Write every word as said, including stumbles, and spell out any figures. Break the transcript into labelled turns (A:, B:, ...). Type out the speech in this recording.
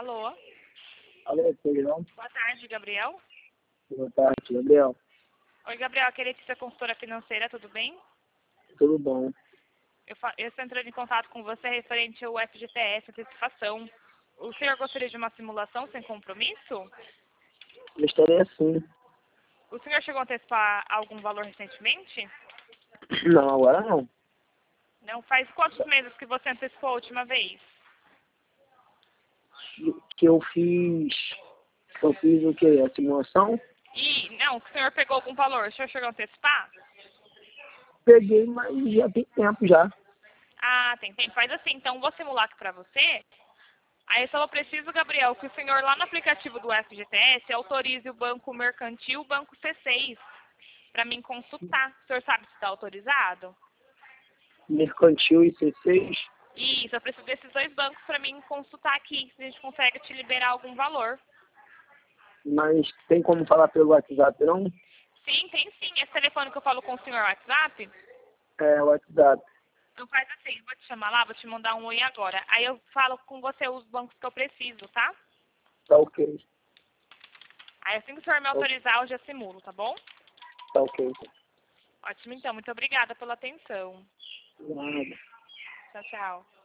A: Alô?
B: Alô, Pedrão.
A: Boa tarde, Gabriel.
B: Boa tarde, Gabriel.
A: Oi, Gabriel, aqui é Letícia, consultora financeira, tudo bem?
B: Tudo bom?
A: Eu, fa- eu estou entrando em contato com você referente ao F G T S, antecipação. O senhor gostaria de uma simulação sem compromisso?
B: Gostaria sim.
A: O senhor chegou a antecipar algum valor recentemente?
B: Não, agora não.
A: Não, faz quantos meses que você antecipou a última vez?
B: Que eu fiz. Que eu fiz o quê? A simulação?
A: E, não, o senhor pegou algum valor, o senhor chegou a antecipar?
B: Peguei, mas já tem tempo já.
A: Ah, tem tempo. Faz assim, então vou simular aqui pra você. Aí só preciso, Gabriel, que o senhor lá no aplicativo do F G T S autorize o Banco Mercantil, o Banco C seis, para mim consultar. O senhor sabe se está autorizado?
B: Mercantil e C seis.
A: Isso, eu preciso desses dois bancos para mim consultar aqui, se a gente consegue te liberar algum valor.
B: Mas tem como falar pelo WhatsApp, não?
A: Sim, tem sim. Esse telefone que eu falo com o senhor WhatsApp,
B: É, WhatsApp.
A: então faz assim, eu vou te chamar lá, vou te mandar um oi agora. Aí eu falo com você os bancos que eu preciso, tá?
B: Tá ok.
A: Aí assim que o senhor me autorizar, eu já simulo, tá bom?
B: Tá ok.
A: Ótimo, então. Muito obrigada pela atenção.
B: Nada.
A: Tchau, tchau.